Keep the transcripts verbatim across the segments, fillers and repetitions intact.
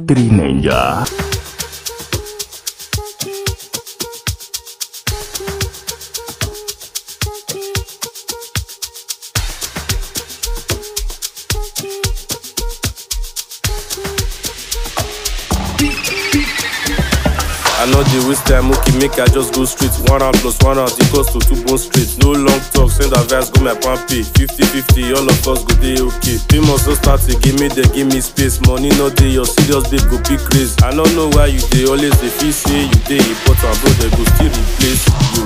three Ninja. I know the waste time, okay, make I just go straight. One round plus one round equals to two bone straight. No long talk, send advice, go my pan pay. fifty fifty, all of us go day okay. Famous don't start to give me, they give me space. Money no day, your serious babe go be crazy. I don't know why you day, always they feel say you day important, bro, they go still replace you.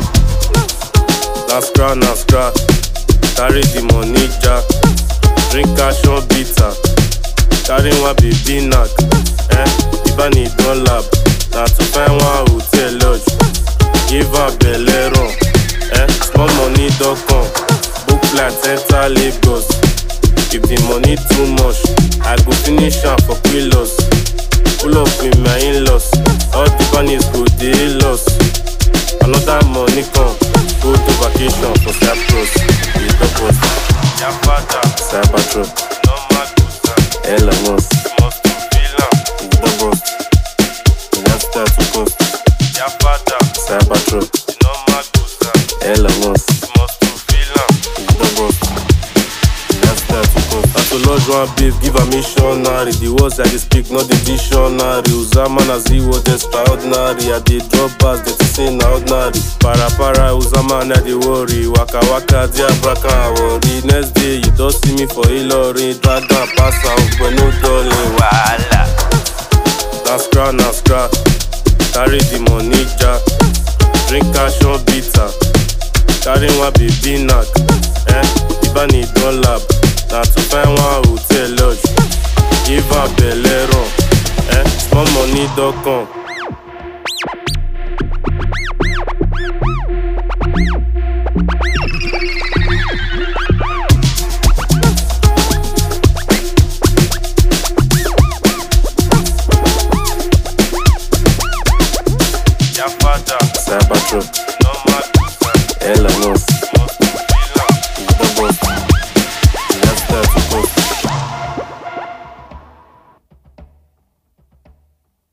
Now scrap, now scrap, carry the money jack. Drink cash on bitter, carry one baby knock. Eh, even it don't lab. Now to find one hotel lodge, give her belle run. Eh, small money don't come, book flight enter Lagos. If the money too much, I go finish am for quilos. Pull up with my in-laws, all the bunnies go dey lost. Another money come, go to vacation for Cyprus. We don't post, ya father, Cybertruck, no matter, Elon Musk, must to feel am, we don't post. Start to post. Ya father, Cybertruck, no matter, Elon Musk, must to feel am, we don't post. Start to post. I to lodge one babe, give a missionary. The words I dey speak, not the dictionary. Uzama na zero, extraordinary. I dey drop bars, they say na ordinary. Para para, Uzama na dey worry. Waka waka, dia braka worry. Next day, you don't see me for Hillary. Drag down, pass out, but no darling. Wala. Now scrap, now scrap, carry the money jack. Drink cash on bitter, carry one baby knock. Eh, even it don't lab. Now to find one hotel lodge, give her belle run. Eh, small money don't come. Ya father, Cybertruck.